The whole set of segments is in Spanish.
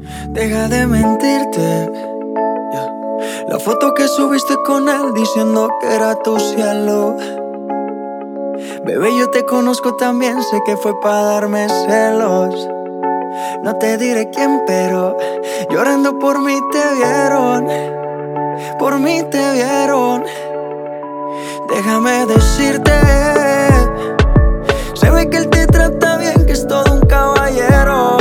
Deja de mentirte, yeah. La foto que subiste con él diciendo que era tu cielo. Bebé, yo te conozco también, sé que fue para darme celos. No te diré quién, pero llorando por mí te vieron. Por mí te vieron. Déjame decirte, se ve que él te trata bien, que es todo un caballero.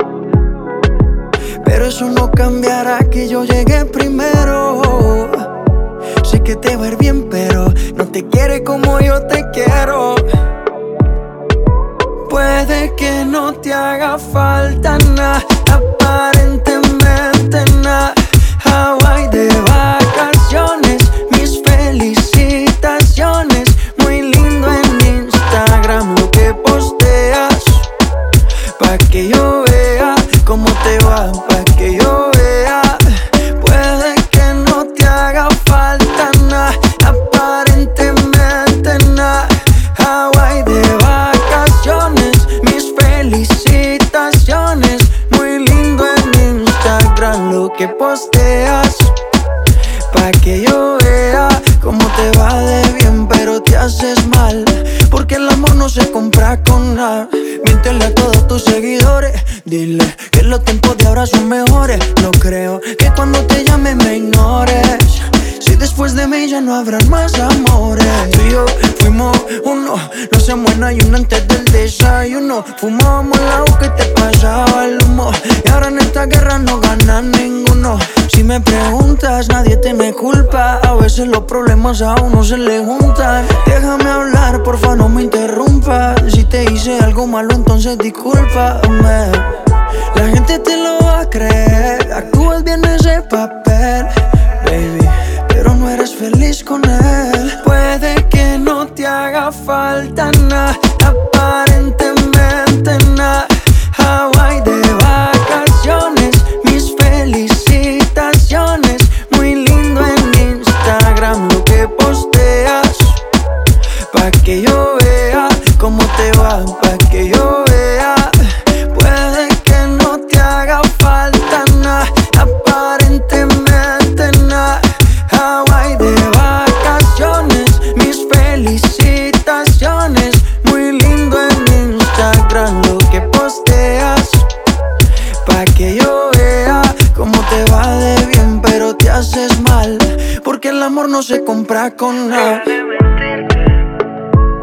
Pero eso no cambiará que yo llegué primero. Sé que te va a ir bien, pero no te quiere como yo te quiero. Puede que no te haga falta nada, aparentemente nada. Hawaii de vacaciones, mis felicitaciones. Muy lindo en Instagram lo que posteas, pa' que yo vea cómo te va, pa' que yo vea. Puede que no te haga falta nada, aparentemente nada. Hawaii de vacaciones, mis felicitaciones. Muy lindo en Instagram lo que posteas, pa' que yo vea cómo te va de bien, pero te haces mal, porque el amor no se compra con nada. Miéntele a todos tus seguidores, dile que los tiempos de ahora son mejores. No creo que cuando te llame me ignores, si después de mí ya no habrán más amores. Tú y yo fuimos uno, no se muera y uno antes del desayuno. Fumábamos el agua que te pasaba el humo, y ahora en esta guerra no gana ninguno. Si me preguntas, nadie tiene culpa, a veces los problemas a uno se le juntan. Déjame hablar, porfa, no me interrumpas. Si te hice algo malo, entonces discúlpame. La gente te lo va a creer, actúas bien ese papel, baby, pero no eres feliz con él. Puede que no te haga falta nada, aparentemente nada. Hawaii de vacaciones, mis felicitaciones. Muy lindo en Instagram lo que posteas, pa' que yo vea cómo te va, pa' que yo vea. Puede que no te haga falta nada, aparentemente nada. Hawaii de vacaciones, mis felicitaciones. Muy lindo en Instagram lo que posteas, pa' que yo vea cómo te va de bien, pero te haces mal, porque el amor no se compra con nada.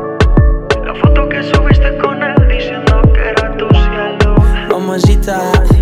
La foto que subiste con él diciendo que era tu cielo. Mamacita.